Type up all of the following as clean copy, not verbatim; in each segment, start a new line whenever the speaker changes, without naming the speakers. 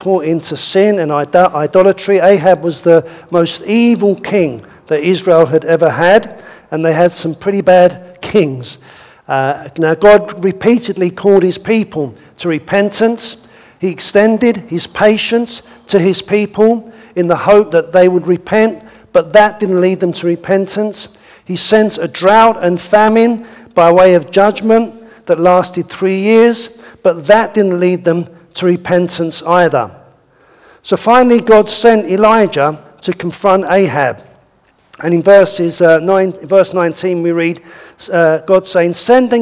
caught into sin and idolatry. Ahab was the most evil king that Israel had ever had, and they had some pretty bad kings. Now, God repeatedly called his people to repentance. He extended his patience to his people in the hope that they would repent, but that didn't lead them to repentance. He sent a drought and famine by way of judgment that lasted 3 years, but that didn't lead them to repentance either. So finally, God sent Elijah to confront Ahab. And in verse 19, we read God saying,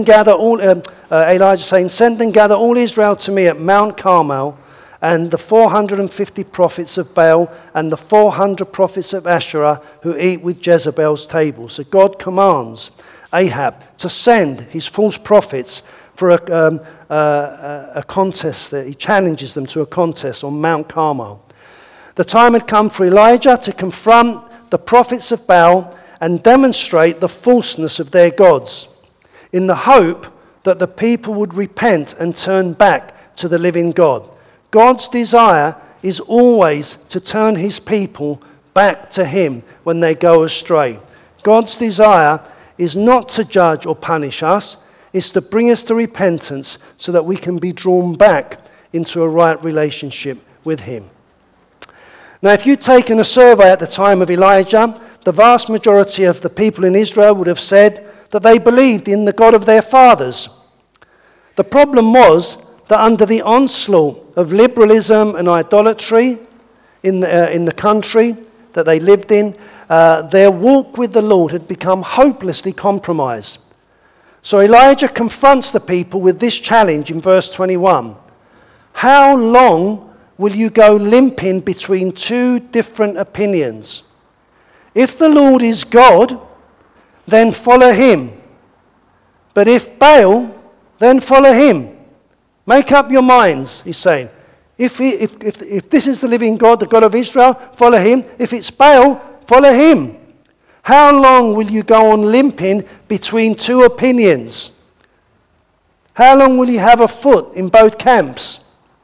Elijah saying, "Send and gather all Israel to me at Mount Carmel, and the 450 prophets of Baal and the 400 prophets of Asherah who eat with Jezebel's table." So God commands Ahab to send his false prophets for a contest. He challenges them to a contest on Mount Carmel. The time had come for Elijah to confront the prophets of Baal and demonstrate the falseness of their gods, in the hope that the people would repent and turn back to the living God. God's desire is always to turn his people back to him when they go astray. God's desire is not to judge or punish us, it's to bring us to repentance so that we can be drawn back into a right relationship with him. Now, if you'd taken a survey at the time of Elijah, the vast majority of the people in Israel would have said that they believed in the God of their fathers. The problem was that under the onslaught of liberalism and idolatry in the country that they lived in, their walk with the Lord had become hopelessly compromised. So Elijah confronts the people with this challenge in verse 21. How long will you go limping between two different opinions? If the Lord is God, then follow him. But if Baal, then follow him. Make up your minds, he's saying. If this is the living God, the God of Israel, follow him. If it's Baal, follow him. How long will you go on limping between two opinions? How long will you have a foot in both camps?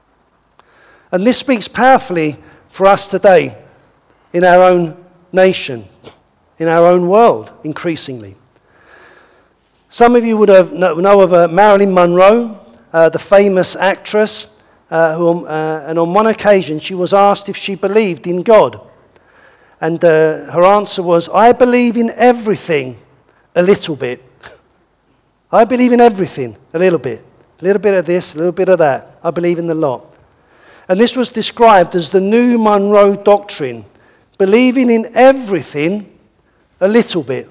And this speaks powerfully for us today in our own nation, in our own world, increasingly. Some of you would have know of Marilyn Monroe, the famous actress, and on one occasion she was asked if she believed in God. And her answer was, "I believe in everything a little bit." I believe in everything a little bit. A little bit of this, a little bit of that. I believe in the lot. And this was described as the new Monroe Doctrine, believing in everything a little bit.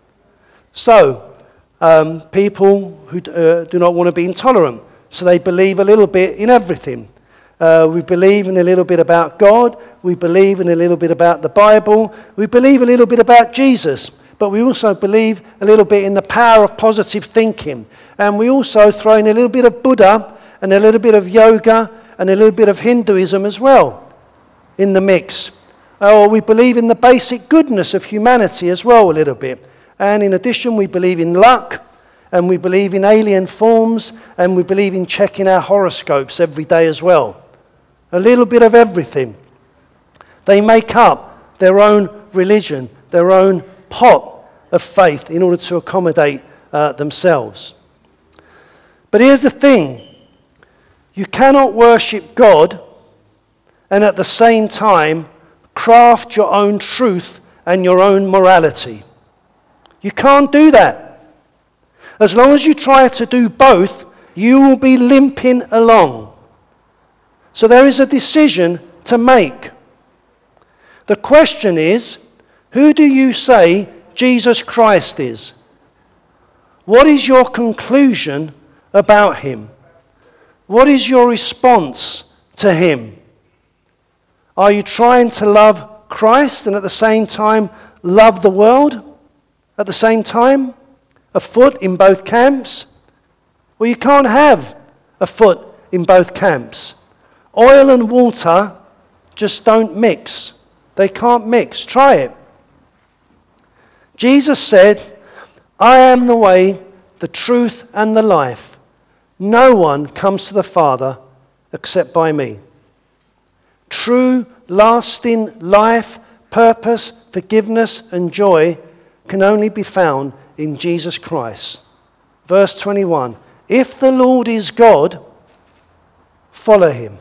So, people who do not want to be intolerant, so they believe a little bit in everything. We believe in a little bit about God, we believe in a little bit about the Bible, we believe a little bit about Jesus, but we also believe a little bit in the power of positive thinking. And we also throw in a little bit of Buddha and a little bit of yoga and a little bit of Hinduism as well in the mix. Or we believe in the basic goodness of humanity as well a little bit. And in addition, we believe in luck, and we believe in alien forms, and we believe in checking our horoscopes every day as well. A little bit of everything. They make up their own religion, their own pot of faith in order to accommodate themselves. But here's the thing. You cannot worship God and at the same time craft your own truth and your own morality. You can't do that. As long as you try to do both, you will be limping along. So there is a decision to make. The question is, who do you say Jesus Christ is? What is your conclusion about him? What is your response to him? Are you trying to love Christ and at the same time love the world? At the same time? A foot in both camps? Well, you can't have a foot in both camps. Oil and water just don't mix. They can't mix. Try it. Jesus said, "I am the way, the truth, and the life. No one comes to the Father except by me." true, lasting life, purpose, forgiveness, and joy can only be found in Jesus Christ. Verse 21, if the Lord is God, follow him.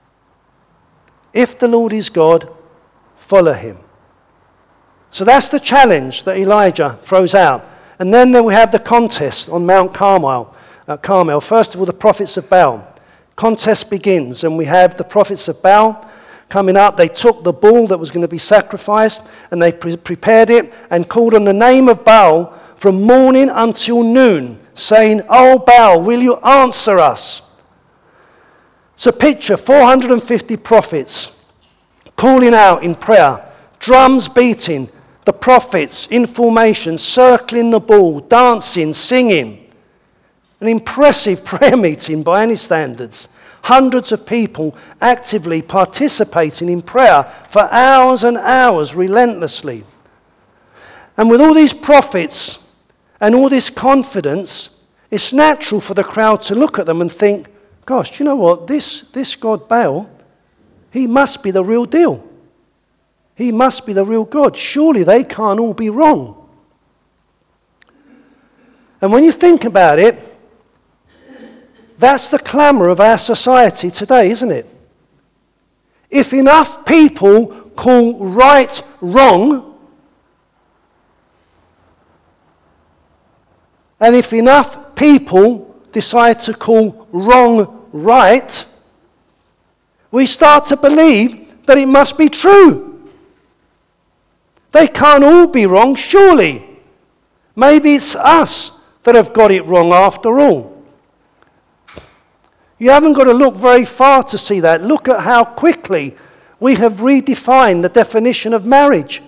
If the Lord is God, follow him. So that's the challenge that Elijah throws out. And then we have the contest on Mount Carmel. First of all, the prophets of Baal. Contest begins, and we have the prophets of Baal coming up. They took the bull that was going to be sacrificed, and they prepared it and called on the name of Baal from morning until noon, saying, "Oh Baal, will you answer us?" So picture 450 prophets calling out in prayer, drums beating, the prophets in formation, circling the bull, dancing, singing. An impressive prayer meeting by any standards. Hundreds of people actively participating in prayer for hours and hours relentlessly. And with all these prophets and all this confidence, it's natural for the crowd to look at them and think, gosh, do you know what? This God Baal, he must be the real deal. He must be the real God. Surely they can't all be wrong. And when you think about it, that's the clamour of our society today, isn't it? If enough people call right wrong, and if enough people decide to call wrong right, we start to believe that it must be true. They can't all be wrong, surely. Maybe it's us that have got it wrong after all. You haven't got to look very far to see that. Look at how quickly we have redefined the definition of marriage.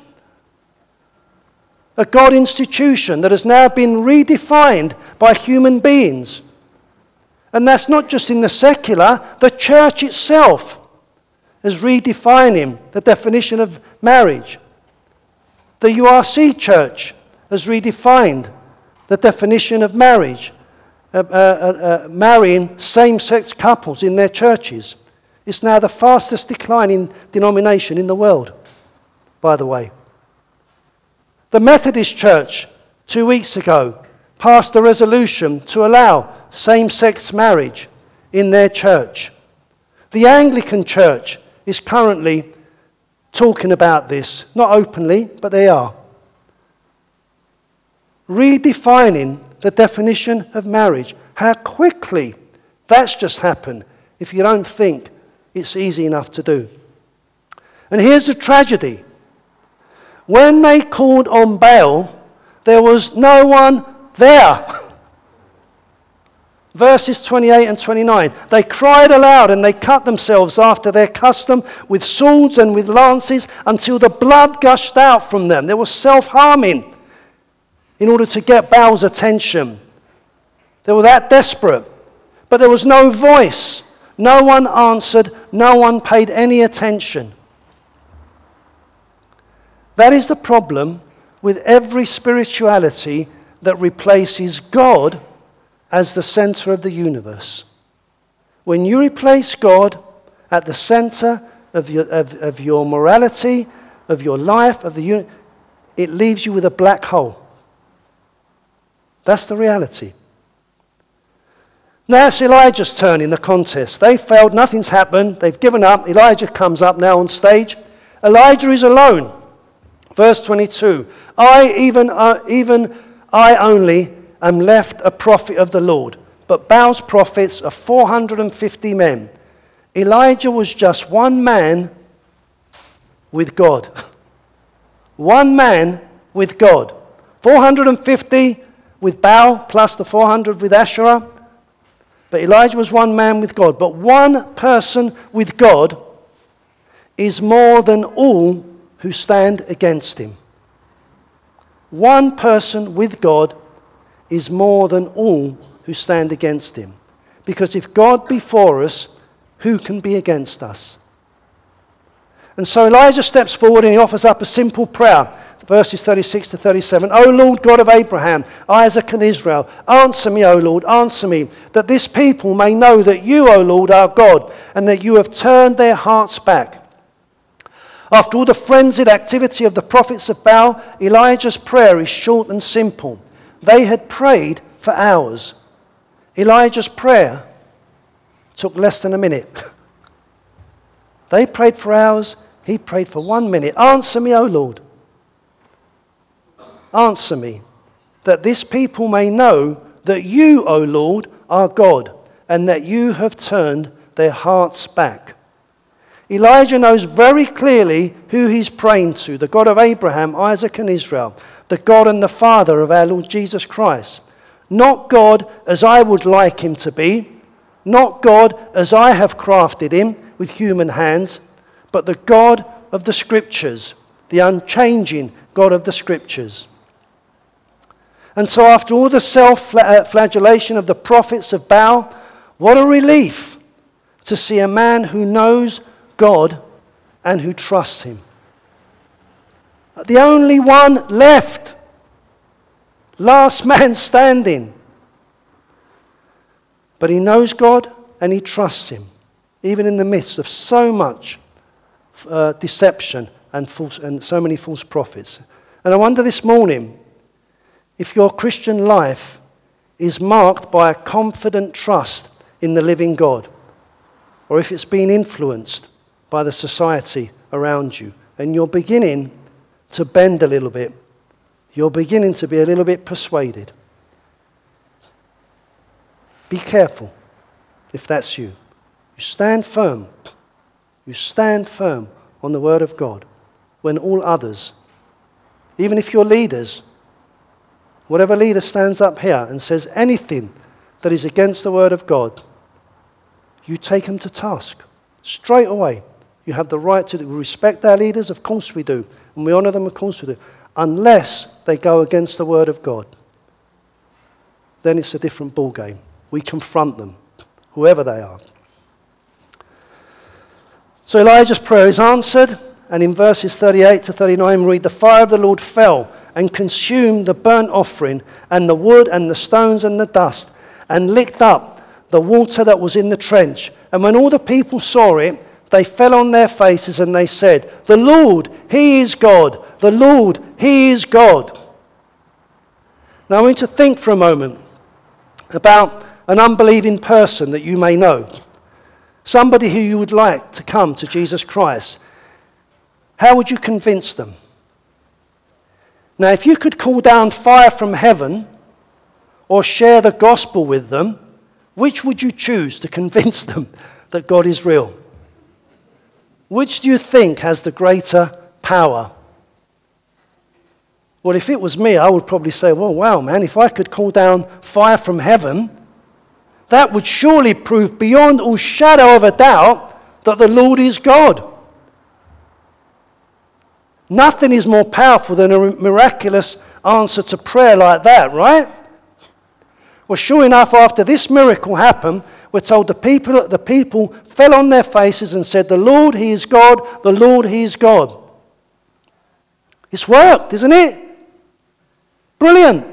A God institution that has now been redefined by human beings. And that's not just in the secular, the church itself is redefining the definition of marriage. The URC church has redefined the definition of marriage. Marrying same-sex couples in their churches. It's now the fastest declining denomination in the world, by the way. The Methodist Church, 2 weeks ago, passed a resolution to allow same-sex marriage in their church. The Anglican Church is currently talking about this, not openly, but they are. Redefining the definition of marriage. How quickly that's just happened if you don't think it's easy enough to do. And here's the tragedy. When they called on Baal, there was no one there. Verses 28 and 29. They cried aloud and they cut themselves after their custom with swords and with lances until the blood gushed out from them. They were self-harming in order to get Baal's attention. They were that desperate. But there was no voice. No one answered. No one paid any attention. That is the problem with every spirituality that replaces God as the center of the universe. When you replace God at the center of your morality, of your life, it leaves you with a black hole. That's the reality. Now it's Elijah's turn in the contest. They failed, nothing's happened, they've given up. Elijah comes up now on stage. Elijah is alone. Verse 22, I only am left a prophet of the Lord, but Baal's prophets are 450 men. Elijah was just one man with God. One man with God. 450 with Baal plus the 400 with Asherah. But Elijah was one man with God. But one person with God is more than all who stand against him. One person with God is more than all who stand against him. Because if God be for us, who can be against us? And so Elijah steps forward and he offers up a simple prayer. Verses 36 to 37. O Lord God of Abraham, Isaac and Israel, answer me, O Lord, answer me, that this people may know that you, O Lord, are God, and that you have turned their hearts back. After all the frenzied activity of the prophets of Baal, Elijah's prayer is short and simple. They had prayed for hours. Elijah's prayer took less than a minute. They prayed for hours. He prayed for 1 minute. Answer me, O Lord. Answer me, that this people may know that you, O Lord, are God, and that you have turned their hearts back. Elijah knows very clearly who he's praying to, the God of Abraham, Isaac, and Israel, the God and the Father of our Lord Jesus Christ. Not God as I would like him to be, not God as I have crafted him with human hands, but the God of the Scriptures, the unchanging God of the Scriptures. And so after all the self-flagellation of the prophets of Baal, what a relief to see a man who knows God and who trusts him. The only one left. Last man standing. But he knows God and he trusts him, even in the midst of so much deception and so many false prophets. And I wonder this morning if your Christian life is marked by a confident trust in the living God, or if it's been influenced by the society around you, and you're beginning to bend a little bit. You're beginning to be a little bit persuaded. Be careful if that's you. You stand firm. You stand firm on the Word of God when all others, even if you're leaders, whatever leader stands up here and says anything that is against the Word of God, you take them to task straight away. You have the right to respect our leaders, of course we do, and we honour them, of course we do, unless they go against the Word of God. Then it's a different ballgame. We confront them, whoever they are. So Elijah's prayer is answered, and in verses 38 to 39 we read, the fire of the Lord fell and consumed the burnt offering and the wood and the stones and the dust, and licked up the water that was in the trench. And when all the people saw it, they fell on their faces and they said, the Lord, He is God. The Lord, He is God. Now I want you to think for a moment about an unbelieving person that you may know. Somebody who you would like to come to Jesus Christ. How would you convince them? Now if you could call down fire from heaven or share the gospel with them, which would you choose to convince them that God is real? Which do you think has the greater power? Well, if it was me, I would probably say, well, wow, man, if I could call down fire from heaven, that would surely prove beyond all shadow of a doubt that the Lord is God. Nothing is more powerful than a miraculous answer to prayer like that, right? Well, sure enough, after this miracle happened, we're told the people fell on their faces and said, the Lord, He is God, the Lord, He is God. It's worked, isn't it? Brilliant.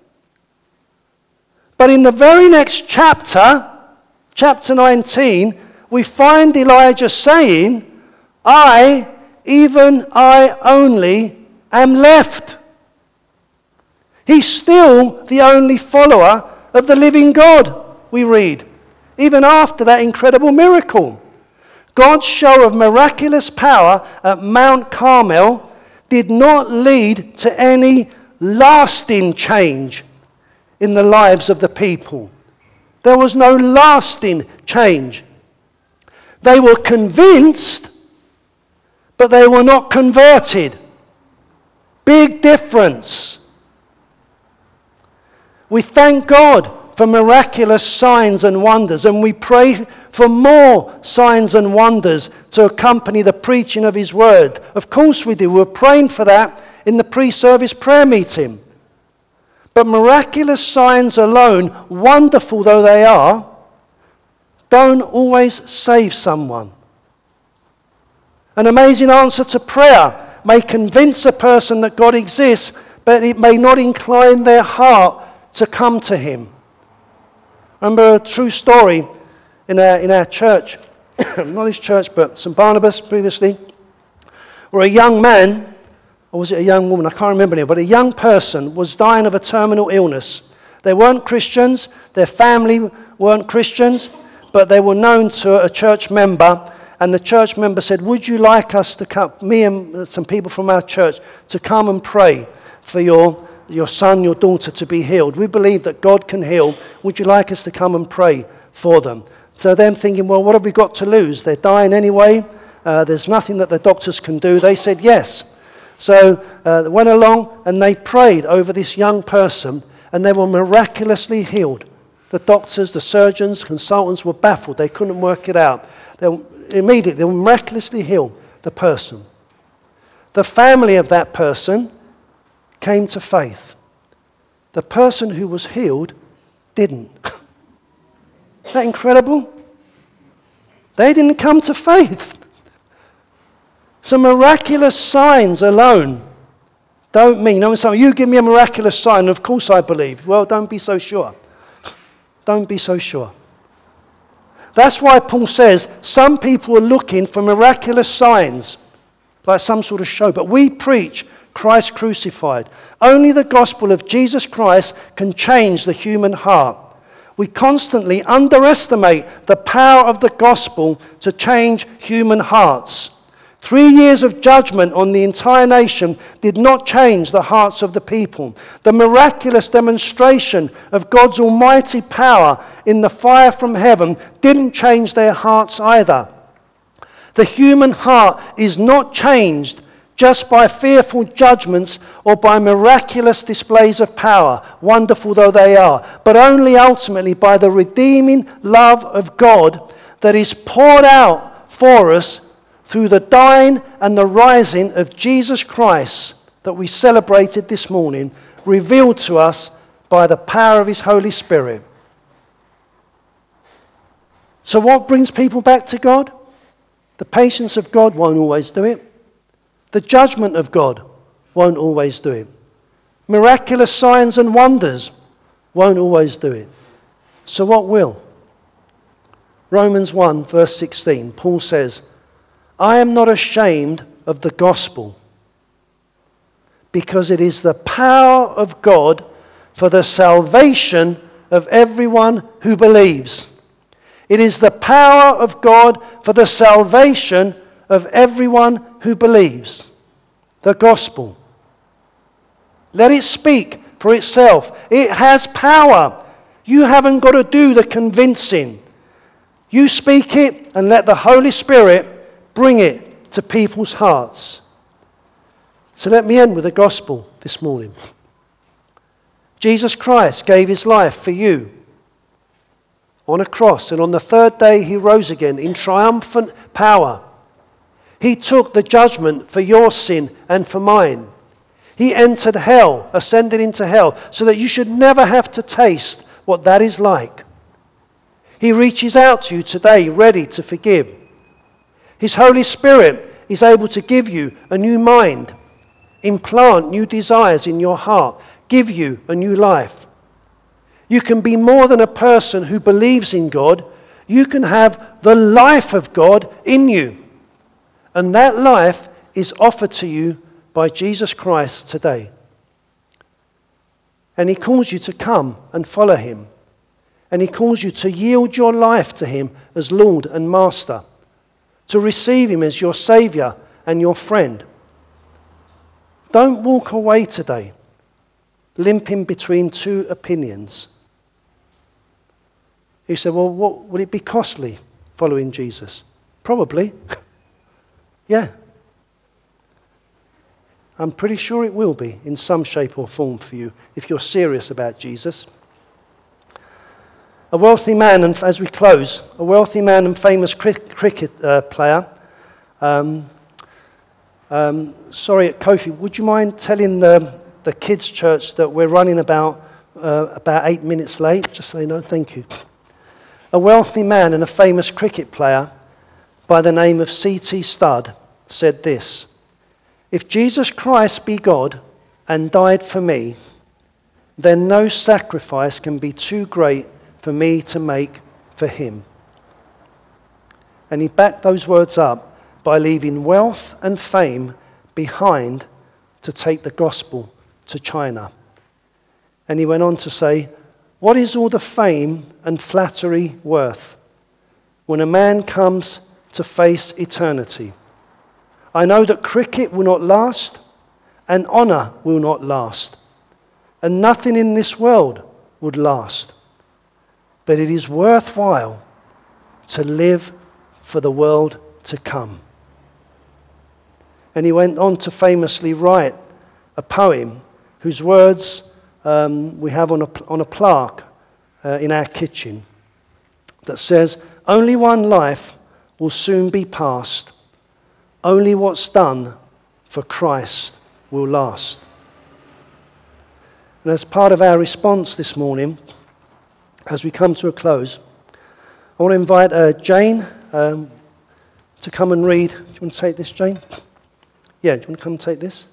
But in the very next chapter, chapter 19, we find Elijah saying, I, even I only, am left. He's still the only follower of the living God, we read, even after that incredible miracle. God's show of miraculous power at Mount Carmel did not lead to any lasting change in the lives of the people. There was no lasting change. They were convinced, but they were not converted. Big difference. We thank God for miraculous signs and wonders, and we pray for more signs and wonders to accompany the preaching of His word. Of course we do. We're praying for that in the pre-service prayer meeting. But miraculous signs alone, wonderful though they are, don't always save someone. An amazing answer to prayer may convince a person that God exists, but it may not incline their heart to come to Him. I remember a true story in our church, not this church, but St. Barnabas previously, Or a young man, or was it a young woman? I can't remember now, but a young person was dying of a terminal illness. They weren't Christians, their family weren't Christians, but they were known to a church member, and the church member said, would you like us to come, me and some people from our church, to come and pray for your son, your daughter to be healed? We believe that God can heal. Would you like us to come and pray for them? So them thinking, well, what have we got to lose? They're dying anyway. There's nothing that the doctors can do. They said yes. So they went along and they prayed over this young person, and they were miraculously healed. The doctors, the surgeons, consultants were baffled. They couldn't work it out. They miraculously healed the person. The family of that person came to faith. The person who was healed didn't. Isn't that incredible? They didn't come to faith. So miraculous signs alone don't mean, you give me a miraculous sign, and of course I believe. Well, don't be so sure. Don't be so sure. That's why Paul says some people are looking for miraculous signs, like some sort of show, but we preach Christ crucified. Only the gospel of Jesus Christ can change the human heart. We constantly underestimate the power of the gospel to change human hearts. 3 years of judgment on the entire nation did not change the hearts of the people. The miraculous demonstration of God's almighty power in the fire from heaven didn't change their hearts either. The human heart is not changed just by fearful judgments or by miraculous displays of power, wonderful though they are, but only ultimately by the redeeming love of God that is poured out for us through the dying and the rising of Jesus Christ that we celebrated this morning, revealed to us by the power of his Holy Spirit. So what brings people back to God? The patience of God won't always do it. The judgment of God won't always do it. Miraculous signs and wonders won't always do it. So what will? Romans 1 verse 16, Paul says, I am not ashamed of the gospel, because it is the power of God for the salvation of everyone who believes. It is the power of God for the salvation of everyone who believes. The gospel. Let it speak for itself. It has power. You haven't got to do the convincing. You speak it and let the Holy Spirit bring it to people's hearts. So let me end with the gospel this morning. Jesus Christ gave his life for you on a cross, and on the third day he rose again in triumphant power. He took the judgment for your sin and for mine. He entered hell, ascended into hell, so that you should never have to taste what that is like. He reaches out to you today, ready to forgive. His Holy Spirit is able to give you a new mind, implant new desires in your heart, give you a new life. You can be more than a person who believes in God. You can have the life of God in you. And that life is offered to you by Jesus Christ today. And he calls you to come and follow him. And he calls you to yield your life to him as Lord and Master, to receive him as your Saviour and your friend. Don't walk away today limping between two opinions. You say, well, what would it be costly following Jesus? Probably. Yeah. I'm pretty sure it will be in some shape or form for you if you're serious about Jesus. A wealthy man, and as we close, a wealthy man and famous cricket player. Sorry, Kofi, would you mind telling the kids' church that we're running about 8 minutes late? Just so you know, thank you. A wealthy man and a famous cricket player by the name of C.T. Studd said this: if Jesus Christ be God and died for me, then no sacrifice can be too great for me to make for him. And he backed those words up by leaving wealth and fame behind to take the gospel to China. And he went on to say, what is all the fame and flattery worth when a man comes to face eternity? I know that cricket will not last, and honour will not last, and nothing in this world would last. But it is worthwhile to live for the world to come. And he went on to famously write a poem whose words we have on a plaque in our kitchen that says, only one life will soon be past. Only what's done for Christ will last. And as part of our response this morning, as we come to a close, I want to invite Jane to come and read. Do you want to take this, Jane? Yeah, do you want to come and take this?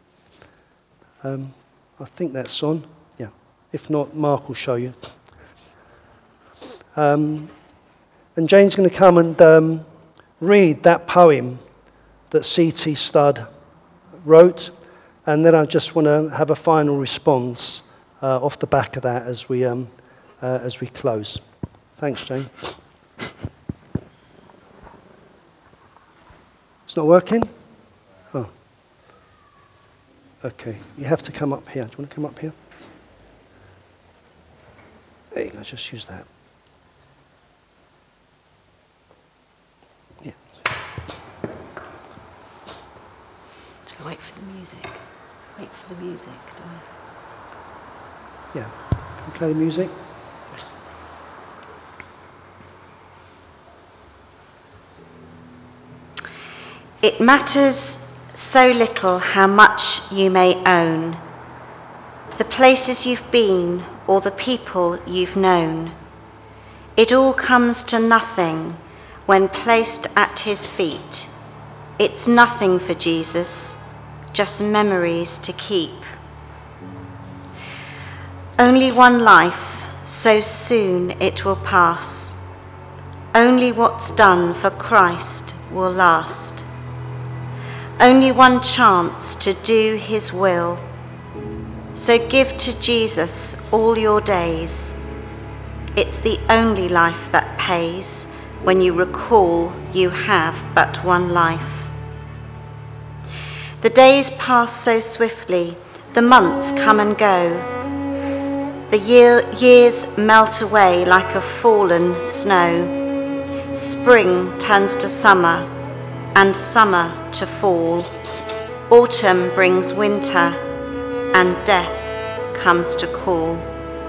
I think that's on. Yeah. If not, Mark will show you. And Jane's going to come and read that poem that C.T. Studd wrote, and then I just want to have a final response off the back of that as we close. Thanks, Jane. It's not working? Oh. Okay, you have to come up here. Do you want to come up here? There you go, just use that. Yeah.
Do I wait for the music? Wait for the music, do I?
Yeah. Can you play the music?
It matters so little how much you may own, the places you've been or the people you've known. It all comes to nothing when placed at his feet. It's nothing for Jesus, just memories to keep. Only one life, so soon it will pass. Only what's done for Christ will last. Only one chance to do his will. So give to Jesus all your days. It's the only life that pays when you recall you have but one life. The days pass so swiftly, the months come and go. The years melt away like a fallen snow. Spring turns to summer, and summer to fall. Autumn brings winter, and death comes to call.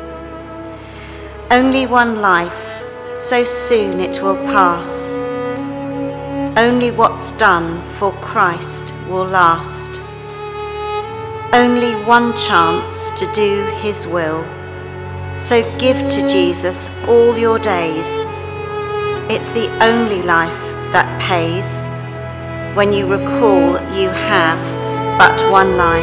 Only one life, so soon it will pass. Only what's done for Christ will last. Only one chance to do his will. So give to Jesus all your days. It's the only life that pays when you recall you have but one life.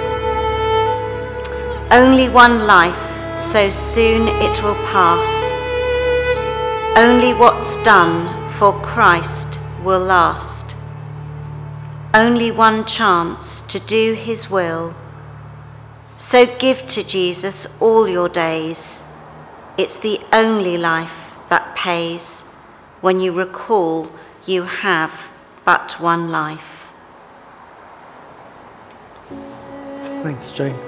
Only one life, so soon it will pass. Only what's done for Christ will last. Only one chance to do his will. So give to Jesus all your days. It's the only life that pays when you recall you have but one life.
Thank you, Jane.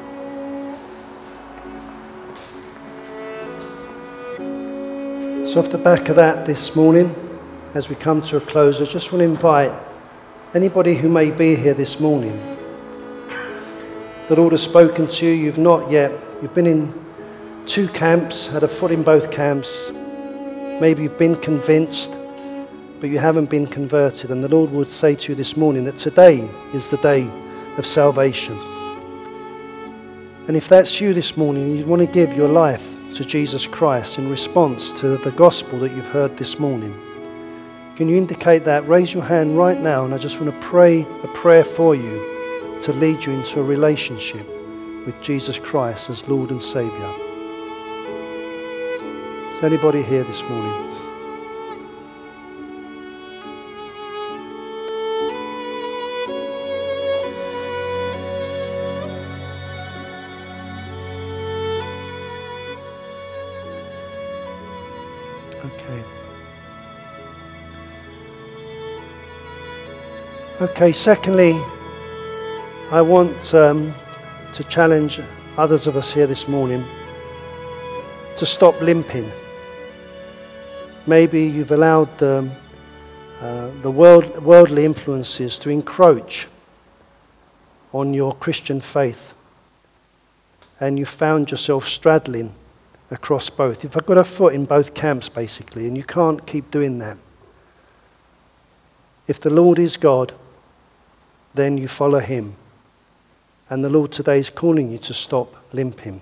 So off the back of that this morning, as we come to a close, I just want to invite anybody who may be here this morning. The Lord has spoken to you, you've not yet. You've been in 2 camps, had a foot in both camps. Maybe you've been convinced, but you haven't been converted. And the Lord would say to you this morning that today is the day of salvation. And if that's you this morning, you want to give your life to Jesus Christ in response to the gospel that you've heard this morning, can you indicate that? Raise your hand right now, and I just want to pray a prayer for you to lead you into a relationship with Jesus Christ as Lord and Saviour. Is anybody here this morning? Okay, secondly, I want to challenge others of us here this morning to stop limping. Maybe you've allowed the worldly influences to encroach on your Christian faith, and you found yourself straddling across both. You've got a foot in both camps, basically, and you can't keep doing that. If the Lord is God, then you follow him. And the Lord today is calling you to stop limping.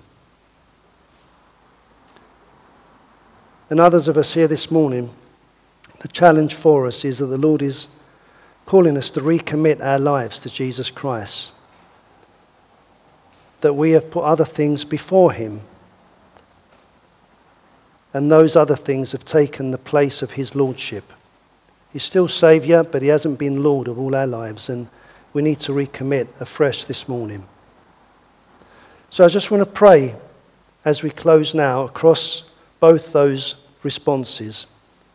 And others of us here this morning, the challenge for us is that the Lord is calling us to recommit our lives to Jesus Christ. That we have put other things before him. And those other things have taken the place of his lordship. He's still Saviour, but he hasn't been Lord of all our lives. And we need to recommit afresh this morning. So I just want to pray as we close now across both those responses.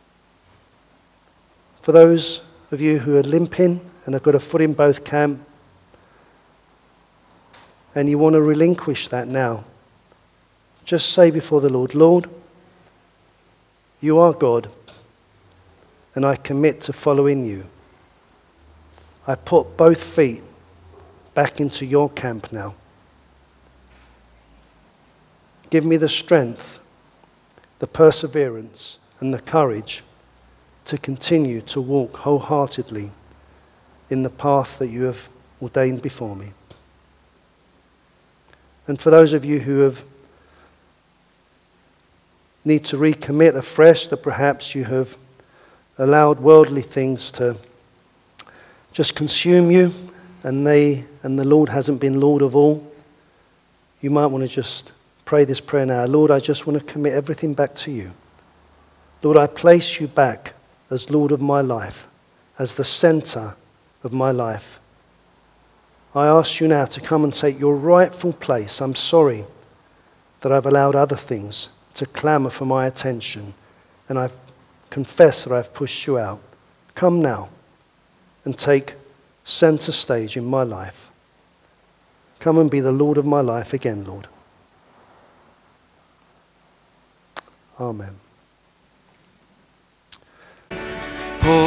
For those of you who are limping and have got a foot in both camps, and you want to relinquish that now, just say before the Lord, Lord, you are God, and I commit to following you. I put both feet back into your camp now. Give me the strength, the perseverance, and the courage to continue to walk wholeheartedly in the path that you have ordained before me. And for those of you who need to recommit afresh, that perhaps you have allowed worldly things to just consume you, and the Lord hasn't been Lord of all, you might want to just pray this prayer now. Lord, I just want to commit everything back to you. Lord, I place you back as Lord of my life, as the center of my life. I ask you now to come and take your rightful place. I'm sorry that I've allowed other things to clamour for my attention, and I confess that I've pushed you out. Come now and take center stage in my life. Come and be the Lord of my life again, Lord. Amen.